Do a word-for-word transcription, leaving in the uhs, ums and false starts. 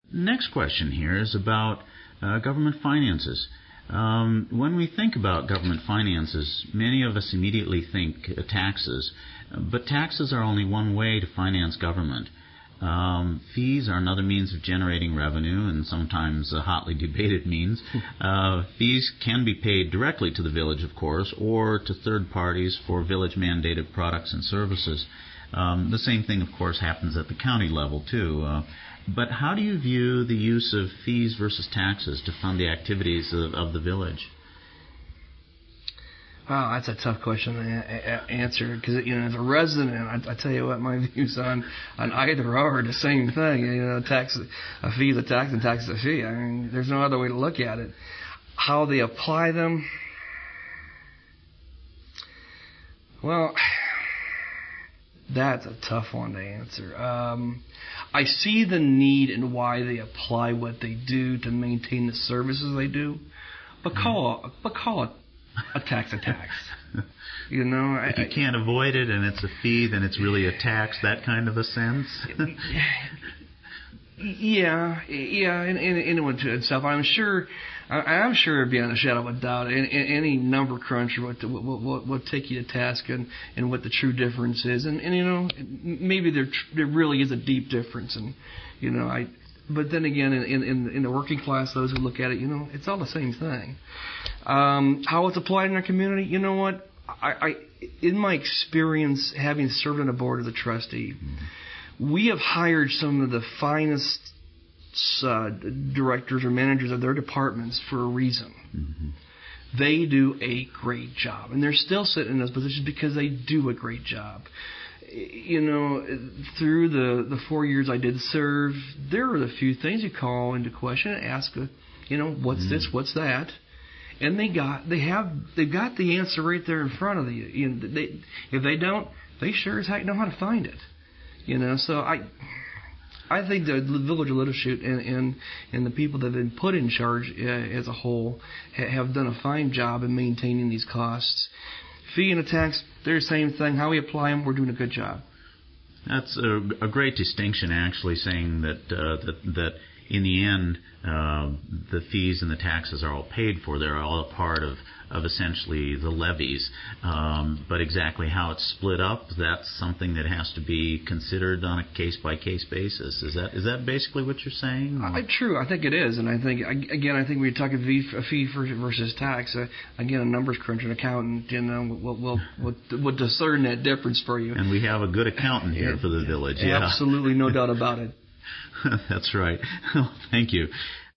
Next question here is about uh, government finances. Um, when we think about government finances, many of us immediately think uh, taxes, but taxes are only one way to finance government. Um, fees are another means of generating revenue, and sometimes a hotly debated means. Uh, fees can be paid directly to the village, of course, or to third parties for village-mandated products and services. Um, the same thing, of course, happens at the county level, too. Uh, but how do you view the use of fees versus taxes to fund the activities of, of the village? Wow, that's a tough question to a- a- answer because, you know, as a resident, I, I tell you what, my views on, on either are the same thing. You know, tax a fee is a tax and tax is a fee. I mean, there's no other way to look at it. How they apply them, well, that's a tough one to answer. Um, I see the need and why they apply what they do to maintain the services they do, but call but call it a tax a tax. You know, if you can't avoid it and it's a fee, then it's really a tax. That kind of a sense. yeah, yeah, in in, in and to itself, I'm sure. I'm sure, beyond a shadow of a doubt, any number cruncher would, would, would take you to task and, and what the true difference is, and, and you know, maybe there there really is a deep difference, and you know, I. But then again, in in, in the working class, those who look at it, you know, it's all the same thing. Um, how it's applied in our community, you know what? I, I in my experience, having served on the board as a trustee, mm-hmm. we have hired some of the finest Uh, directors or managers of their departments for a reason. Mm-hmm. They do a great job, and they're still sitting in those positions because they do a great job. You know, through the, the four years I did serve, there are a few things you call into question and ask, you know, what's mm-hmm. this, what's that, and they got they have they've got the answer right there in front of you. You know, they, if they don't, they sure as heck know how to find it. You know, so I. I think the village leadership and, and, and the people that have been put in charge uh, as a whole ha- have done a fine job in maintaining these costs. Fee and a tax, they're the same thing. How we apply them, we're doing a good job. That's a, a great distinction, actually, saying that uh, that, that in the end, uh, the fees and the taxes are all paid for. They're all a part of, of essentially the levies. Um, but exactly how it's split up, that's something that has to be considered on a case-by-case basis. Is that is that basically what you're saying? Uh, true. I think it is. And I think, again, I think we're talking fee, a fee versus tax. Uh, again, a numbers cruncher, an accountant, you know, will will will will discern that difference for you. And we have a good accountant here for the village. Yeah. Absolutely, no doubt about it. That's right. Thank you.